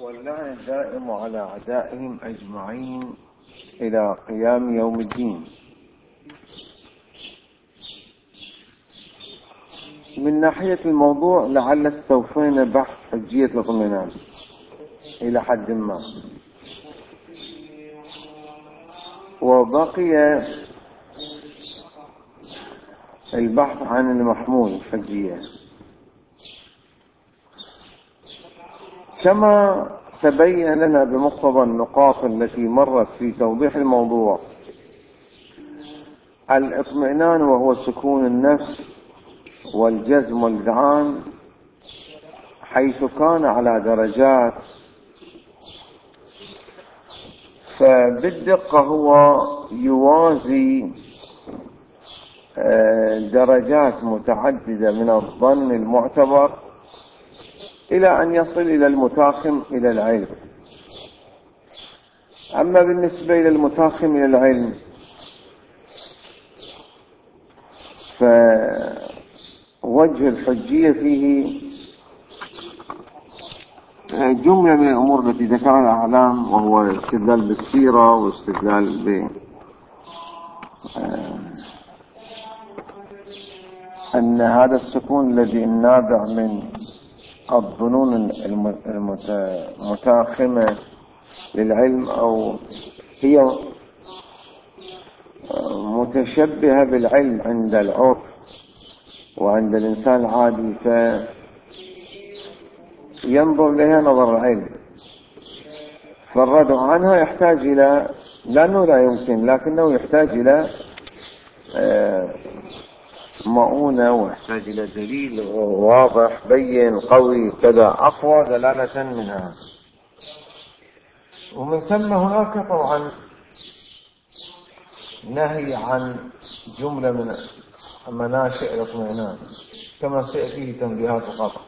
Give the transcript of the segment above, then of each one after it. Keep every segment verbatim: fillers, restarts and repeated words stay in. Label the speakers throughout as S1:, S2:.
S1: واللعن الدائم على أعدائهم أجمعين إلى قيام يوم الدين. من ناحية الموضوع لعل استوفينا بحث حجية الاطمئنان إلى حد ما، وبقي البحث عن المحمول الحجية. كما تبين لنا بمقتضى النقاط التي مرت في توضيح الموضوع الاطمئنان وهو سكون النفس والجزم والإذعان، حيث كان على درجات، فبالدقة هو يوازي درجات متعددة من الظن المعتبر إلى أن يصل إلى المتاخم إلى العلم. أما بالنسبة إلى المتاخم إلى العلم فوجه الحجية فيه جملة من الأمور التي ذكرها الأعلام، وهو الاستدلال بالسيرة والاستدلال ب أن هذا السكون الذي النابع من الظنون المتاخمة للعلم أو هي متشبهة بالعلم عند العرف وعند الإنسان العادي، فينظر لها نظر العلم، فالرد عنها يحتاج إلى، لأنه لا يمكن، لكنه يحتاج إلى مؤونة ويحتاج إلى دليل واضح بين قوي كذا أقوى دلالة منها. ومن ثم هناك طبعا نهي عن جملة من مناشئ الاطمئنان كما سيأتيه تنبيهات فقط.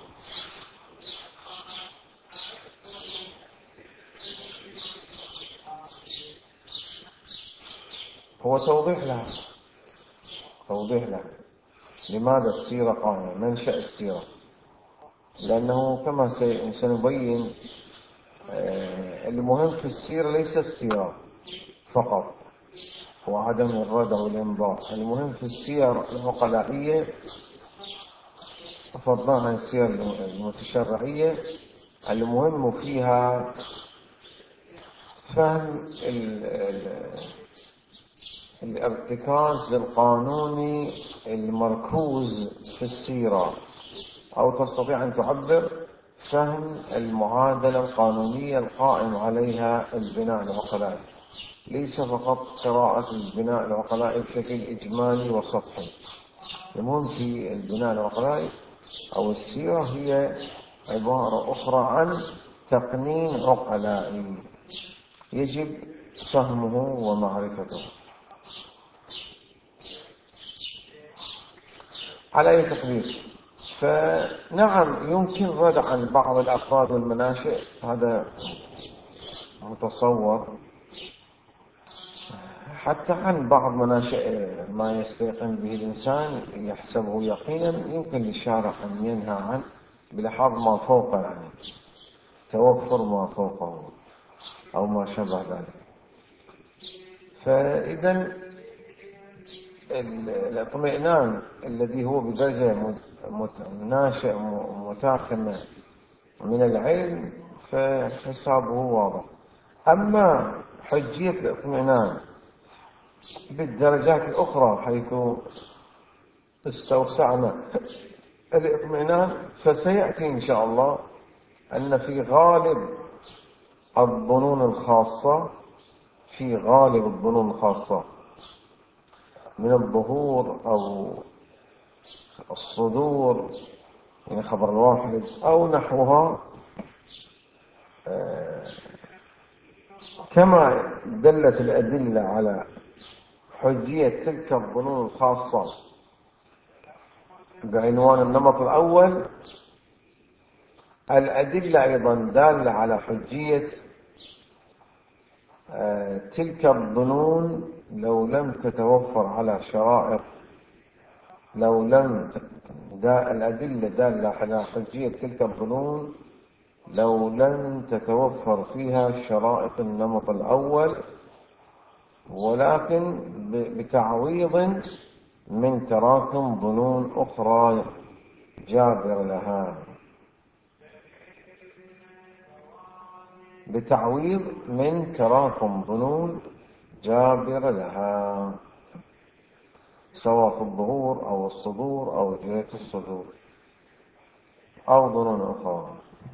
S1: هو توضيح لها توضيح لها لماذا السيرة قائمة، منشأ السيرة، لأنه كما سنبين المهم في السيرة ليس السيرة فقط وعدم الرد أو الإنضاء، المهم في السير العقلائية فضلا عن السير المتشرعية، المهم فيها فهم الارتكاز القانوني المركوز في السيرة، أو تستطيع أن تعبر فهم المعادلة القانونية القائم عليها البناء العقلائي، ليس فقط قراءة البناء العقلائي بشكل إجمالي وسطحي. المهم في البناء العقلائي أو السيرة هي عبارة أخرى عن تقنين عقلائي يجب فهمه ومعرفته. على أي تقدير، فنعم يمكن الرد عن بعض الأفراد والمناشئ، هذا متصور، حتى عن بعض مناشئ ما يستيقن به الإنسان يحسبه يقينا يمكن للشارع أن ينهى عنه بلحاظ ما فوقه، يعني توفر ما فوقه أو ما شابه ذلك. فإذا الاطمئنان الذي هو بدرجة ناشئ متاخمة من العلم فحسابه واضح. أما حجية الاطمئنان بالدرجات الأخرى حيث استوسعنا الاطمئنان، فسيأتي إن شاء الله أن في غالب الظنون الخاصة في غالب الظنون الخاصة من الظهور أو الصدور، يعني خبر الواحد أو نحوها، كما دلت الأدلة على حجية تلك الظنون الخاصة بعنوان النمط الأول، الأدلة أيضا دالة على حجية تلك الظنون لو لم تتوفر على شرائط، لو لم دا الأدلة دالة على حجية تلك الظنون لو لم تتوفر فيها شرائط النمط الأول، ولكن بتعويض من تراكم ظنون أخرى جابر لها، بتعويض من تراكم ظنون جابر لها، سواء في الظهور أو الصدور أو جهة الصدور أو ظنون أخرى.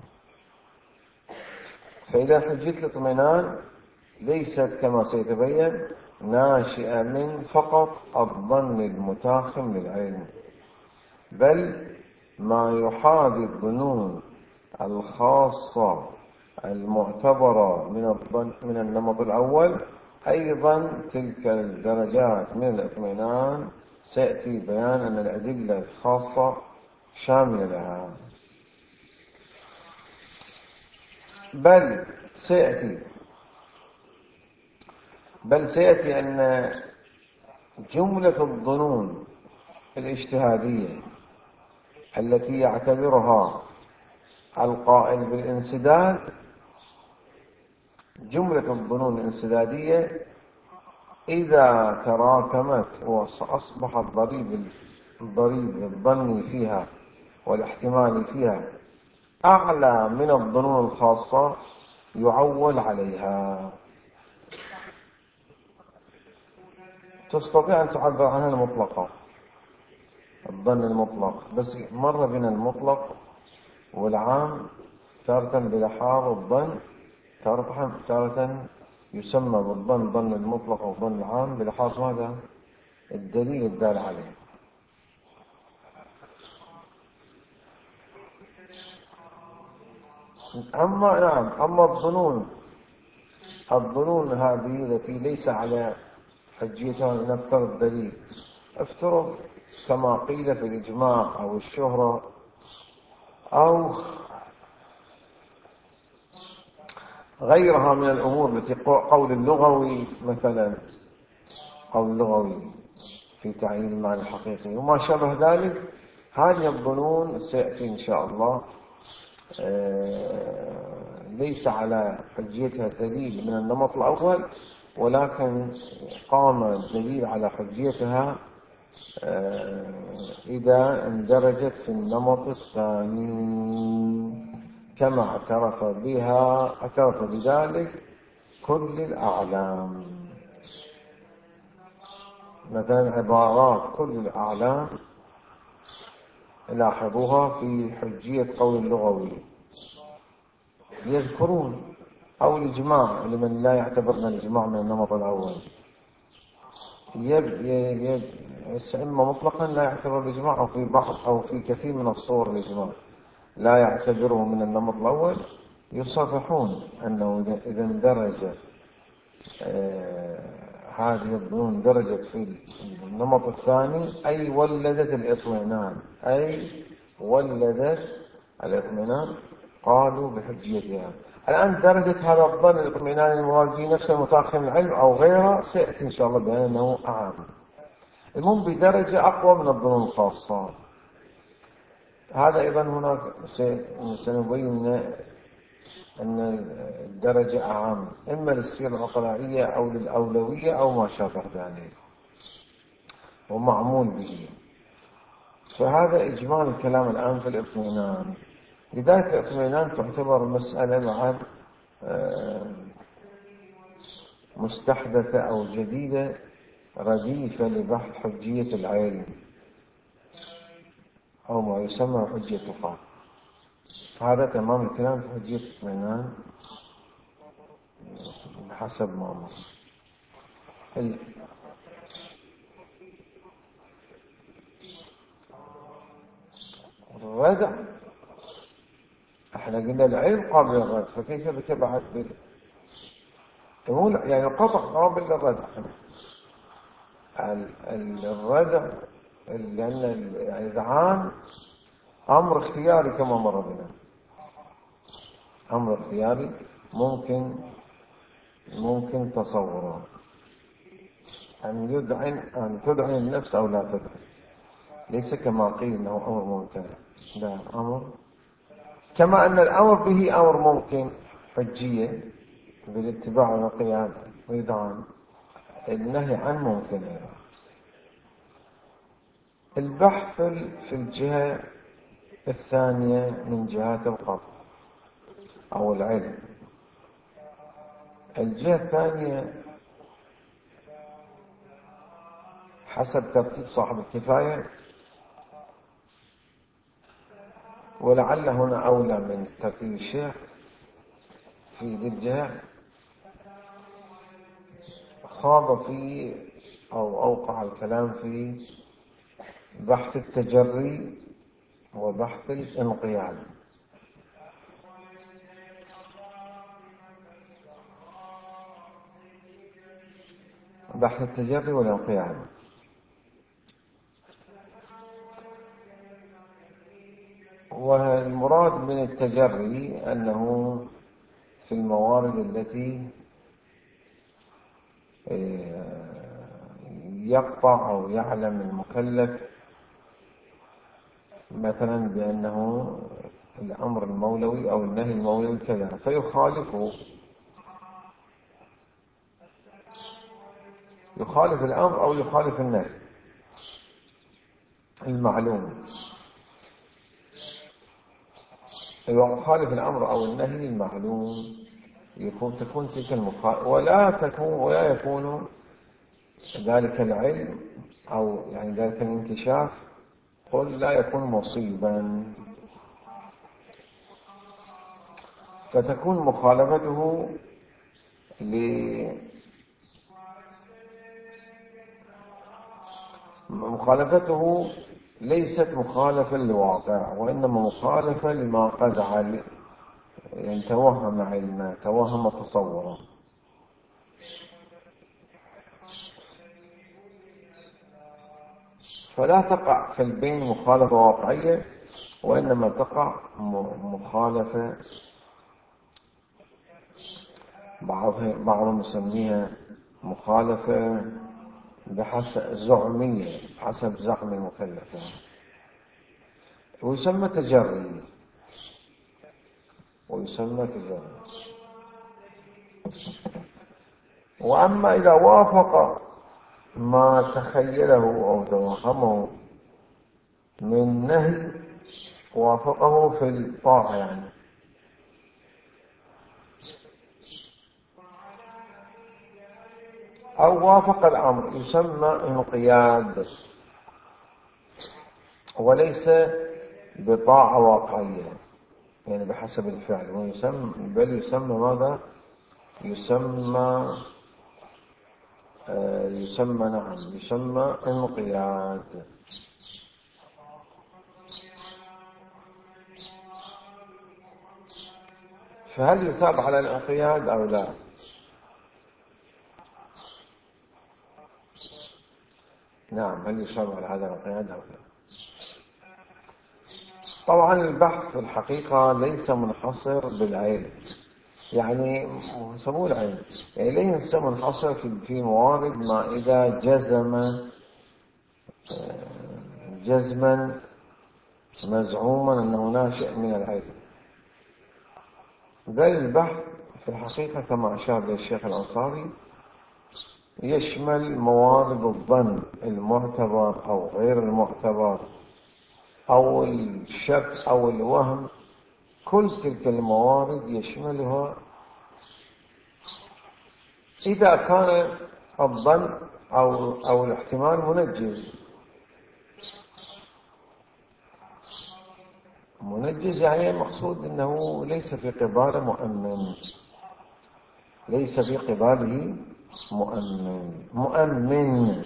S1: فإذا حجية الاطمئنان ليست كما سيتبين ناشئة من فقط الظن المتاخم للعلم، بل ما يحاذي الظنون الخاصة المعتبرة من الظن من النمط الأول. أيضا تلك الدرجات من الاطمئنان سيأتي بيان أن الأدلة الخاصة شاملة لها، بل سيأتي بل سيأتي أن جملة الظنون الاجتهادية التي يعتبرها القائل بالانسداد، جملة الظنون الانسدادية إذا تراكمت وأصبح الضريب الضريب الظني فيها والاحتمالي فيها أعلى من الظنون الخاصة يعول عليها. تستطيع أن تعبر عنها المطلقة، الظن المطلق، بس مر بنا المطلق والعام تارة بلحاظ الظن، تارة يسمى بالظن ظن المطلق أو ظن العام بلحاظ ماذا؟ الدليل الدال عليه. أما نعم أما الظنون الظنون هذه التي ليس على حجيتها نفترض دليل، افترض كما قيل في الإجماع أو الشهرة أو غيرها من الأمور التي قول اللغوي مثلا، قول اللغوي في تعيين المعنى الحقيقي وما شابه ذلك. هذه الظنون سيأتي إن شاء الله ليس على حجيتها دليل من النمط الأول، ولكن قام الدليل على حجيتها إذا اندرجت في النمط الثاني، كما اعترف بها اعترف بذلك كل الأعلام. مثلا عبارات كل الأعلام لاحظوها في حجية قول اللغوي يذكرون، أو الإجماع لمن لا يعتبرنا الإجماع من النمط الأول، يب يب إما مطلقا لا يعتبر الإجماع، أو في بعض أو في كثير من الصور الإجماع لا يعتبره من النمط الأول، يصرحون أنه إذا اندرج آه هذه الظنون درجت في النمط الثاني أي ولدت الاطمئنان أي ولدت الاطمئنان قالوا بحجيتها. الآن درجة هذا الظن الاطمئنان المراد به نفسه متأخر من العلم أو غيره سيأتي إن شاء الله بأنه أعام، المهم بدرجة أقوى من الظنون الخاصة. هذا أيضا هناك سنبين أن الدرجة أعام إما للسيرة العقلائية أو للأولوية أو ما شابه ذلك ومعمول به. فهذا إجمال الكلام الآن في الاطمئنان. لذلك الاطمئنان تعتبر مسألة مع مستحدثة أو جديدة رديفة لبحث حجية العلم أو ما يسمى حجية القول. هذا تمام الكلام في حجية الاطمئنان بحسب ما مر. الردع احنا قلنا العلم قابل للردع، فكيف بتبعث به؟ يعني القطع قابل للردع. الردع لأن الإذعان أمر اختياري كما مر بنا، أمر اختياري ممكن ممكن تصوره أن يدعن أن تدعن النفس أو لا تدعن، ليس كما قيل أنه أمر ممتنع، لا أمر كما أن الأمر به أمر ممكن حجية بالاتباع والقيام أيضا، النهي عن ممكن. البحث في الجهة الثانية من جهات القطع أو العلم، الجهة الثانية حسب ترتيب صاحب الكفاية، ولعل هنا أولى من ترتيب الشيخ في ذي الجهة، خاض في أو أوقع الكلام في بحث التجري وبحث الانقياد. بحث التجري والانقياد، والمراد من التجري أنه في الموارد التي يقطع أو يعلم المكلف مثلا بأنه الأمر المولوي أو النهي المولوي كذا فيخالفه، يخالف الأمر أو يخالف النهي المعلوم، يخالف الأمر أو النهي المعلوم يكون تكون تلك المخالفة، ولا تكون ولا يكون ذلك العلم أو يعني ذلك الانكشاف قل لا يكون مصيبا، فتكون مخالفته ل مخالفته ليست مخالفة للواقع، وإنما مخالفة لما قد علم، يعني توهم علما، توهم تصورا. فلا تقع في البين مخالفة واقعية، وإنما تقع مخالفة بعضهم يسميها مخالفة بحسب زعمية حسب زعم المكلف، ويسمى تجري ويسمى تجري. وأما إذا وافق ما تخيله أو توهمه من نهي، وافقه في الطاعة يعني، أو وافق الأمر يسمى انقياد، وليس بطاعة واقعية يعني بحسب الفعل، ويسمى بل يسمى ماذا؟ يسمى آه يسمى نعم يسمى انقياد. فهل يثاب على الانقياد أو لا؟ نعم، هل يثاب على هذا الانقياد أو لا؟ طبعا البحث في الحقيقة ليس منحصر بالعلم، يعني يسموه العلم، يعني ليس منحصر في موارد ما إذا جزم جزما مزعوما أنه ناشئ من العلم، بل البحث في الحقيقة كما أشار إليه الشيخ الأنصاري يشمل موارد الظن المعتبر أو غير المعتبر أو الشك أو الوهم، كل تلك الموارد يشملها إذا كان الظن أو, أو الاحتمال منجز. منجز يعني المقصود أنه ليس في قباله مؤمن، ليس في قباله مؤمن مؤمن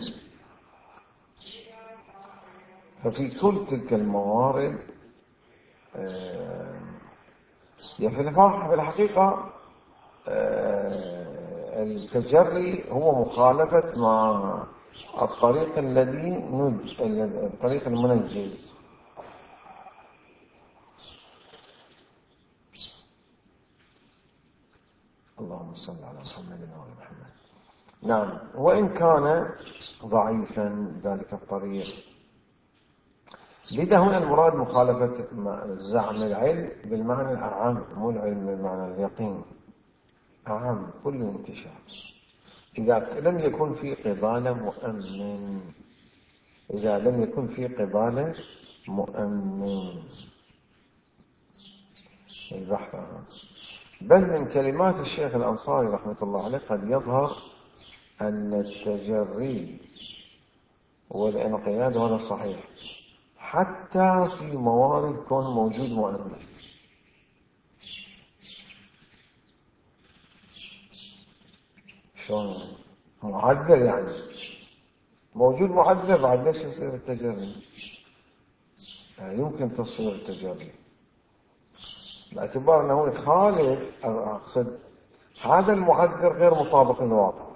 S1: ففي كل تلك الموارد في الحقيقة التجري هو مخالفة مع الطريق الذي نج الطريق المنجز. اللهم صل على محمد وعلى محمد. نعم، وإن كان ضعيفا ذلك الطريق، لذا هنا المراد مخالفة زعم العلم بالمعنى الأعم، مو العلم بالمعنى اليقين، أعم كل انتشار. إذا لم يكن في قبالة مؤمن، إذا لم يكن في قبالة مؤمن البحث عنه. بل من كلمات الشيخ الأنصاري رحمة الله عليه قد يظهر أن التجري والانقياد هذا صحيح حتى في موارد كون موجود مؤمن. شلون معذر يعني موجود معذر بعد ليش يصير التجري؟ يعني يمكن تصوير التجري باعتبار أنه يخالف، أقصد هذا المعذر غير مطابق للواقع،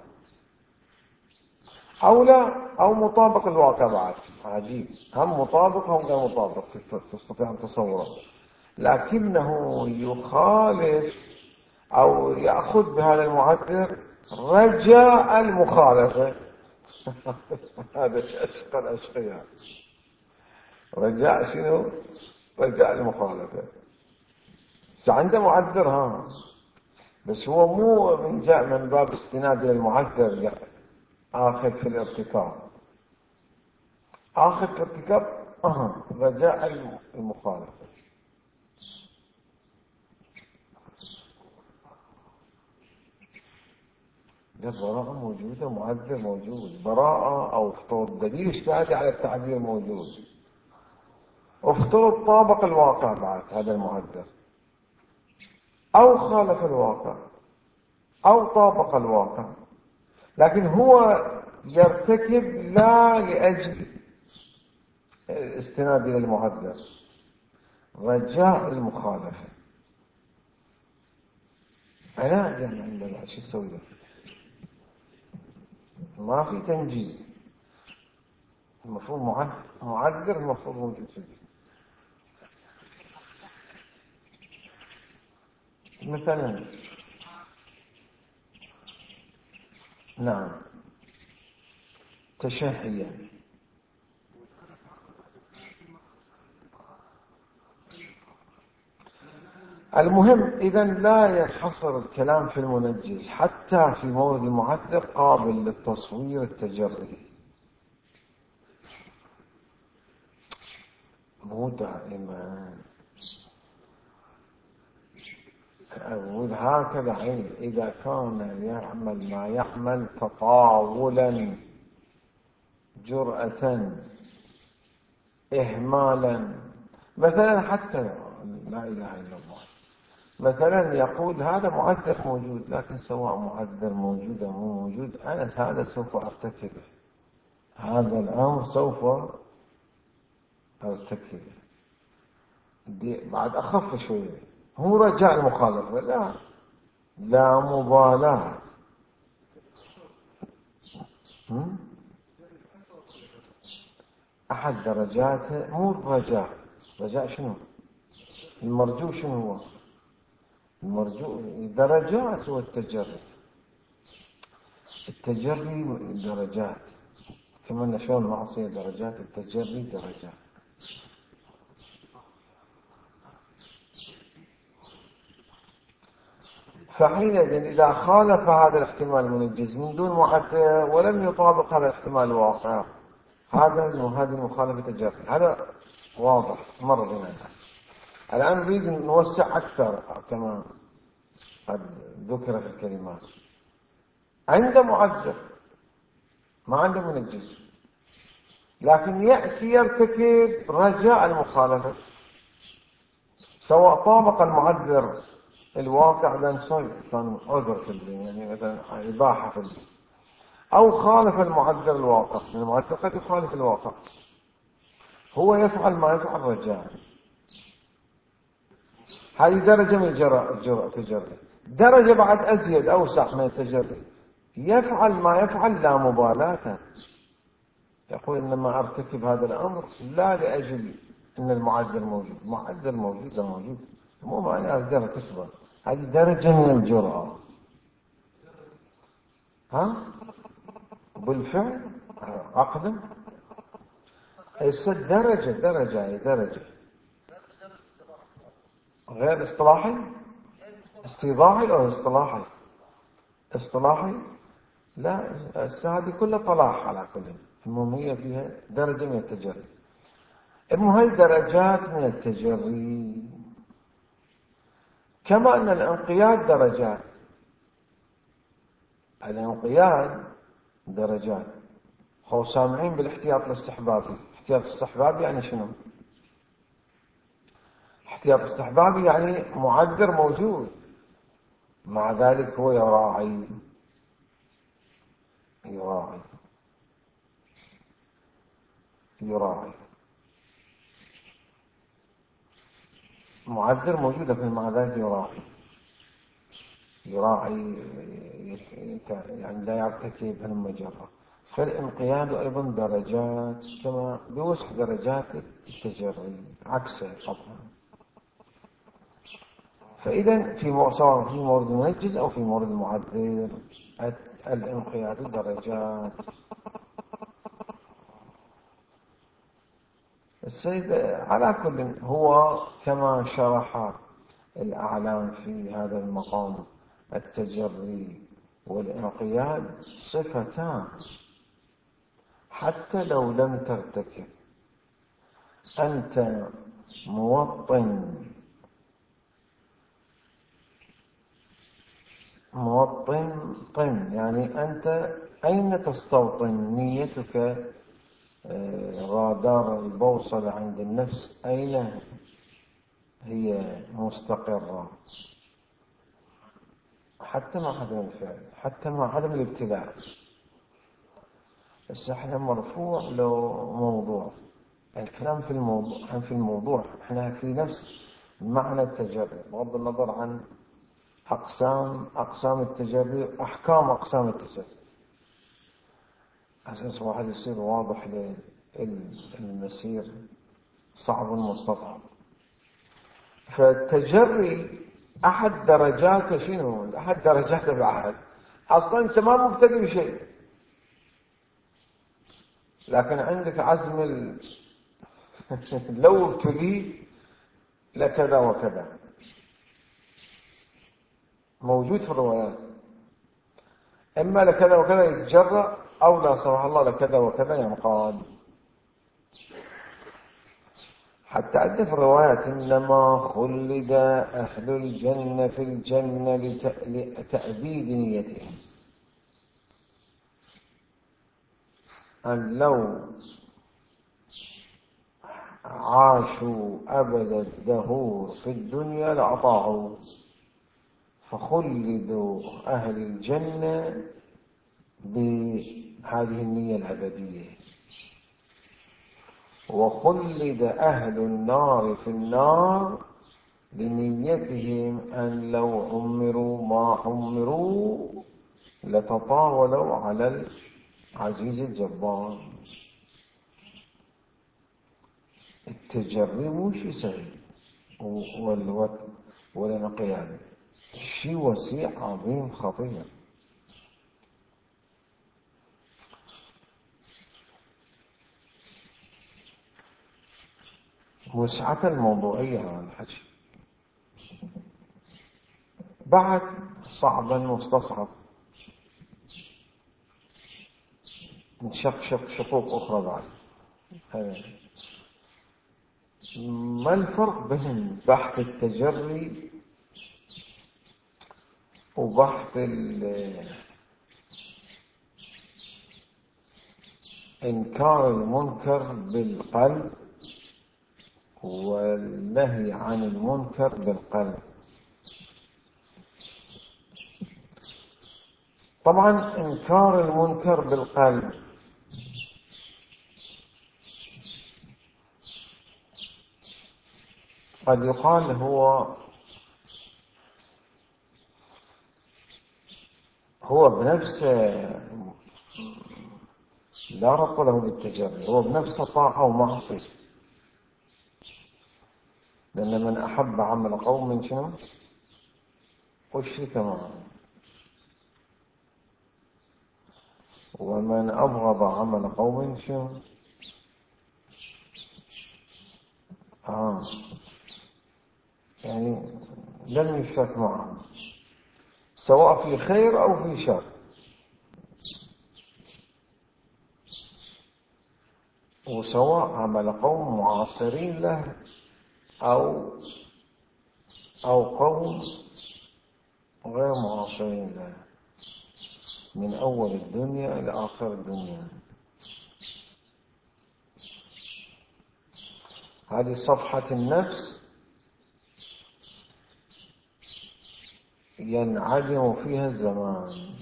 S1: أو لا أو مطابق للواقع بعد، عجيب، هم مطابق هم غير مطابق تستطيع أن تصوره، لكنه يخالف أو يأخذ بهذا المعذر رجاء المخالفة. هذا أشقى الأشقياء، رجاء شنو؟ رجاء المخالفة. عنده معذر ها، بس هو مو من جاء من باب استناد إلى المعذر آخذ في الارتكاب، آخذ في الارتكاب أه رجاء المخالفة. براءة موجودة، معذر موجود، براءة أو افترض دليل اجتهادي على التعبير موجود، افترض طابق الواقع بعد هذا المعذر، أو خالف الواقع أو طابق الواقع، لكن هو يرتكب لا لأجل استناد إلى المعذر، رجاء المخالفة. أنا يعني عندنا شو تسوي له؟ ما في تنجيز، المفروض معذر المفروض موجود فيه. مثلا نعم تشهيا، المهم إذا لا ينحصر الكلام في المنجز، حتى في مورد المعذر قابل للتصوير التجري، مو دائما أقول هكذا عين. إذا كان يعمل ما يعمل تطاولا جرأة إهمالا، مثلا حتى لا إله إلا الله، مثلا يقول هذا معذر موجود، لكن سواء معذر موجود أو مو موجود أنا هذا سوف أرتكبه، هذا الأمر سوف أرتكبه بعد أخف شوية، هو رجاء المخالفة، لا لا مبالاة. أحد درجاته مو الرجاء، رجاء شنو؟ المرجو شنو هو؟ المرجو درجات، هو التجري، التجري درجات، كما نشوف المعصية درجات، التجري درجات. فحينئذ إذا خالف هذا الاحتمال المنجز من دون معذر ولم يطابق هذا الاحتمال الواقع، هذا هذه المخالفة تجري، هذا واضح مر بنا. الآن نريد نوسع أكثر كما قد ذكر في الكلمات. عنده معذر ما عنده منجز، لكن يأتي يرتكب رجاء المخالفة، سواء طابق المعذر الواقع لأن صيد كان عذر في الدين، يعني مثلا إباحة في الدين، أو خالف المعذر الواقع، المعذر قد يخالف الواقع، هو يفعل ما يفعل رجاء. هذه درجة من الجرأة تجري. درجة بعد أزيد أوسع من التجري، يفعل ما يفعل لا مبالاة، يقول إنما أرتكب هذا الأمر لا لأجل إن المعذر موجود، معذر موجود موجود مو معنى أقدر تكبر، هذه درجة من الجرأة. ها بالفعل عقدا يصير درجة درجة أي درجة غير اصطلاحي. استيضاحي أو اصطلاحي؟ اصطلاحي لا، هذه كلها طلاح على كل. المهم هي فيها درجة من التجري. المهم هي درجات من التجري، كما أن الانقياد درجات. الانقياد درجات. هو سامعين بالاحتياط الاستحبابي. احتياط الاستحبابي يعني شنو؟ احتياط الاستحبابي يعني معذر موجود، مع ذلك هو يراعي يراعي يراعي معذر موجود، لكن مع ذلك يراعي يراعي يعني لا يرتكب المجرة. فالانقياد أيضا درجات، كما بوسع درجات التجري عكسه طبعا. فإذا في سواء في مورد منجز أو في مورد معذر الانقياد درجات. السيد على كل هو كما شرح الأعلام في هذا المقام، التجري والانقياد صفتان حتى لو لم ترتكب. أنت موطن موطن طن، يعني أنت أين تستوطن نيتك؟ رادار البوصلة عند النفس أين هي مستقرة؟ حتى مع عدم الفعل، حتى مع عدم الابتلاء. بس احنا مرفوع له موضوع، الكلام في الموضوع في الموضوع احنا في نفس معنى التجري، بغض النظر عن أقسام أقسام التجري، أحكام أقسام التجري، أساس واحد يصير واضح للمسير صعب مستصعب. فالتجري أحد درجاته شنو؟ أحد درجاته بعد أصلا أنت ما مبتدئ بشيء، لكن عندك عزم ال... لو ابتلي لكذا وكذا، موجود في الروايات، إما لكذا وكذا يتجرأ، أو لا سمح الله لكذا وكذا ينقاد. حتى عندنا في الروايات إنما خلد أهل الجنة في الجنة لتأبيد نيتهم، أن لو عاشوا أبد الدهور في الدنيا لأطاعوا، فخلدوا أهل الجنة بهذه النية الأبدية، وخلد أهل النار في النار لنيتهم أن لو عمروا ما عمروا لتطاولوا على العزيز الجبار. التجري مو شيء سهل والانقياد شيء وسيع عظيم خطير. وسعة الموضوعية على الحكي بعد صعبا مستصعب، نشق شقوق أخرى بعد. ما الفرق بين بحث التجري وبحث إنكار المنكر بالقلب والنهي عن المنكر بالقلب؟ طبعا إنكار المنكر بالقلب قد يقال هو هو بنفسه لا ربط له بالتجري، هو بنفسه طاعة ومعصية، لأن من أحب عمل قوم من شنو أشرك معه، ومن أبغض عمل قوم شنو آه. يعني لم يشرك معهم سواء في خير أو في شر. وسواء عمل قوم معاصرين له أو أو قوم غير معاصرين له، من أول الدنيا إلى آخر الدنيا. هذه صفحة النفس ينعدم فيها الزمان،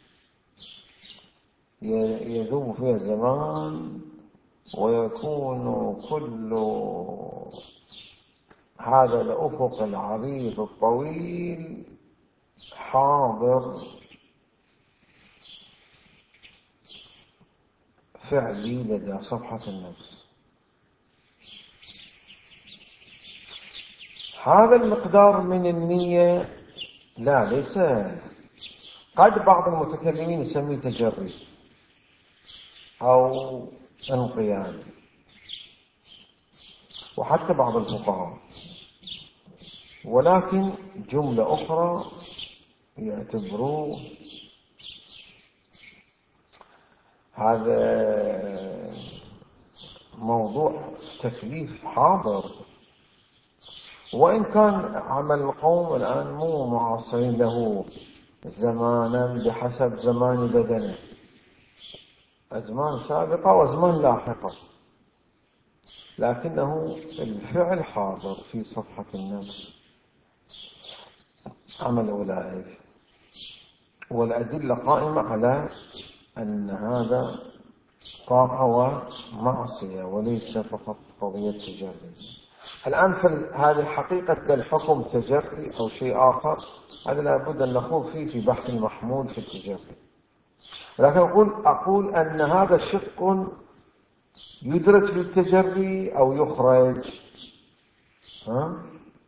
S1: يذوب فيها الزمان، ويكون كل هذا الأفق العريض الطويل حاضر فعلي لدى صفحة النفس. هذا المقدار من النية لا ليس، قد بعض المتكلمين يسميه تجري أو انقياد، وحتى بعض الفقهاء، ولكن جملة أخرى يعتبروه هذا موضوع تكليف حاضر، وإن كان عمل القوم الآن مو معاصرين له زمانا بحسب زمان بدنه، أزمان سابقة وأزمان لاحقة، لكنه الفعل حاضر في صفحة النفس عمل أولئك. والأدلة قائمة على أن هذا طاعة ومعصية وليس فقط قضية تجري. الآن في هذه حقيقة الحكم تجري أو شيء آخر، هذا لابد أن نخوض فيه في بحث المحمول في التجري، لكن أقول, أقول أن هذا شق يدرج بالتجري أو يخرج. ها؟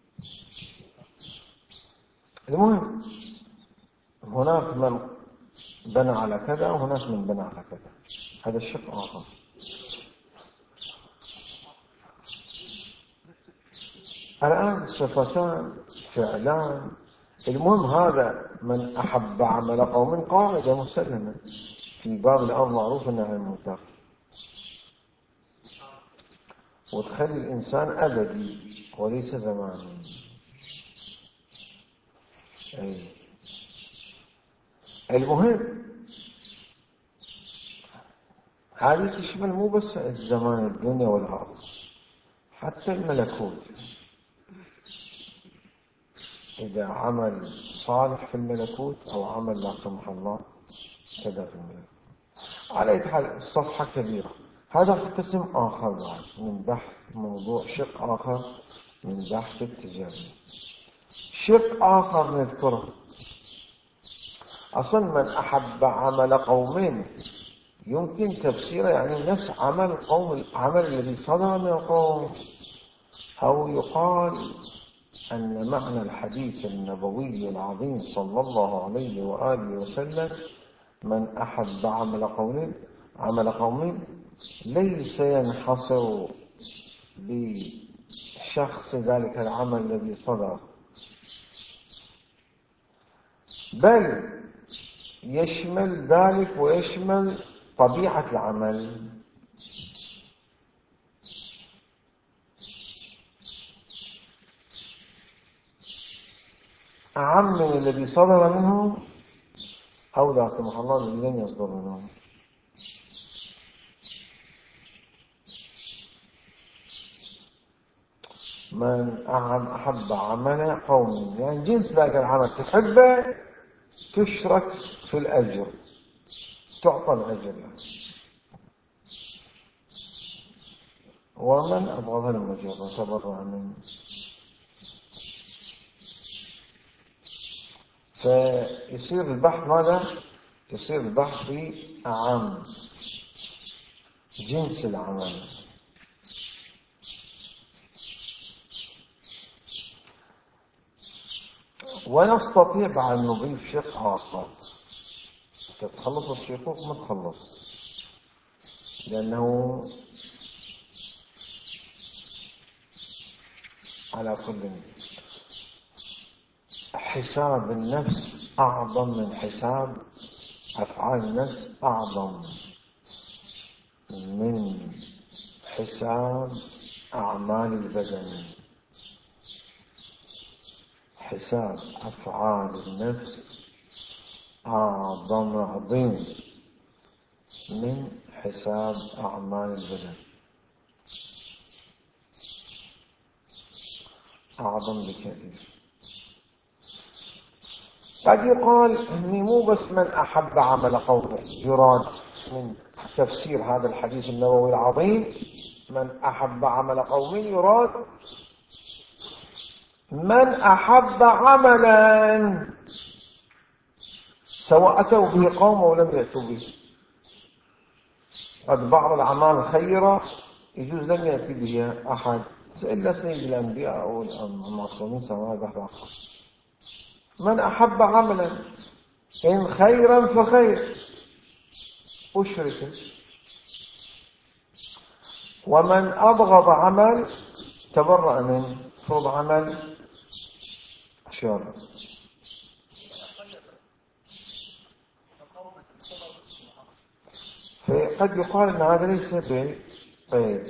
S1: المهم هناك من بنى على كذا وهناك من بنى على كذا، هذا الشق آخر. الآن صفتان فعلان. المهم هذا من أحب عمل قوم قاعدة مسلمة في باب الأمر معروف والنهي عن المنكر، وتخلي الإنسان أبدي وليس زماني. أي. المهم هذه تشمل مو بس الزمان الدنيا والأرض، حتى الملكوت. إذا عمل صالح في الملكوت أو عمل لا سمح الله كذا في الملكوت. على أي حال الصفحة كبيرة. هذا قسم آخر بعد من بحث موضوع شق آخر من بحث التجاري. شق آخر نذكره، أصلا من أحب عمل قوم يمكن تفسيره يعني نفس عمل قوم، العمل الذي صدر من القوم، أو يقال أن معنى الحديث النبوي العظيم صلى الله عليه وآله وسلم من أحب عمل قوم عمل قوم ليس ينحصر بشخص ذلك العمل الذي صدر، بل يشمل ذلك ويشمل طبيعة العمل. أعم من الذي صدر منهم أو لا سمح الله الذي لم يصدر منهم. من أحب عمل قوم يعني جنس ذلك العمل تحبه تشرك في الأجر، تعطى الأجر. ومن أبغض المجر وتبرع منه. فيصير البحث ماذا؟ يصير البحث في أعم جنس العمل. ونستطيع بعد نضيف شق آخر. تتخلص الشقوق ما تخلص، لأنه على كل حساب النفس أعظم من حساب أفعال النفس، أعظم من حساب أعمال البدن. حساب أفعال النفس أعظم عظيم من حساب أعمال البدن، أعظم بكثير. قد يقال إني مو بس من أحب عمل قومه يراد من تفسير هذا الحديث النبوي العظيم، من أحب عمل قومه يراد من أحب عملا سواء أتوا به قوم أو لم يأتوا به. قد بعض الأعمال خيرة يجوز لم يأتي بها أحد إلا سيد الأنبياء أو المعصومين سواء ذهب. من أحب عملا إن خيرا فخير أشرك، ومن أبغض عمل تبرأ من فرض عمل شر. فقد يقال أن هذا ليس بقيد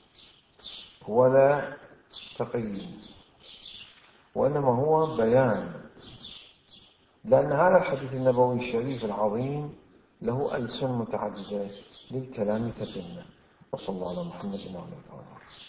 S1: ولا تقييد، وإنما هو بيان، لأن هذا الحديث النبوي الشريف العظيم له ألسن متعددة للكلام تتمة. وصلى الله على محمد وعلى آله وصحبه.